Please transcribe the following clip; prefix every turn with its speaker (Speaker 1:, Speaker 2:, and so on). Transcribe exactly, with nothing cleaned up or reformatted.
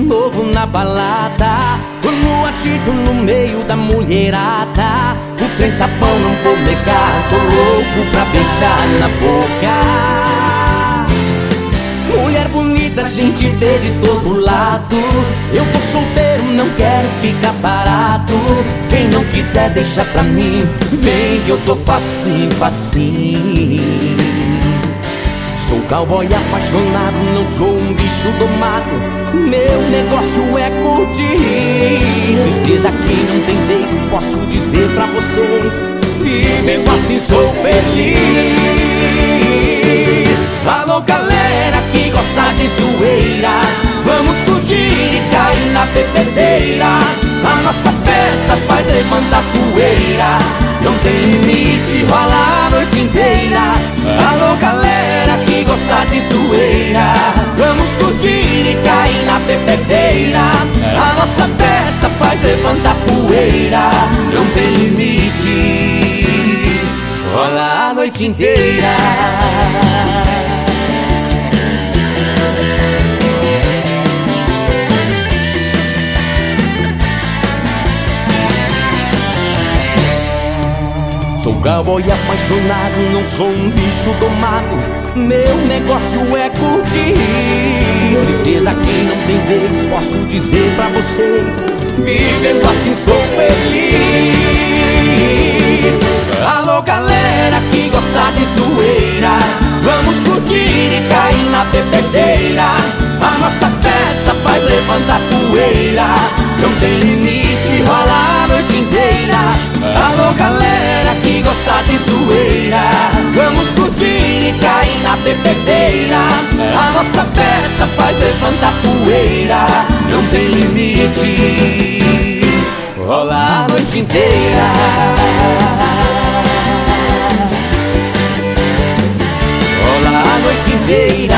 Speaker 1: novo na balada, vou no agito no meio da mulherada. O trem tá bom, não vou negar, tô louco pra beijar na boca. Mulher bonita, a gente vê de todo lado. Eu tô solteiro, não quero ficar parado. Quem não quiser deixa pra mim, vem que eu tô facinho, facinho. Sou cowboy apaixonado, não sou um bicho domado. Meu negócio é curtir. Tristeza aqui não tem vez, posso dizer pra vocês, vivendo assim sou feliz. Alô galera que gosta de zoeira, vamos curtir e cair na bebedeira. A nossa festa faz levantar poeira, não tem limite, rola a noite inteira. Alô galera que gosta de zoeira, vamos curtir e cair na bebedeira. A nossa festa faz levantar poeira, não tem limite, rola a noite inteira. Sou cowboy apaixonado, não sou um bicho domado. Meu negócio é curtir. Tristeza aqui não tem vez, posso dizer pra vocês, vivendo assim sou feliz. Alô galera que gosta de zoeira, vamos curtir e cair na bebedeira. A nossa festa faz levantar poeira, não tem limite, rola a noite inteira. Alô galera que gosta de zoeira, vamos curtir e cair na bebedeira. A nossa festa faz levantar poeira, não tem limite, rola a noite inteira. Rola a noite inteira.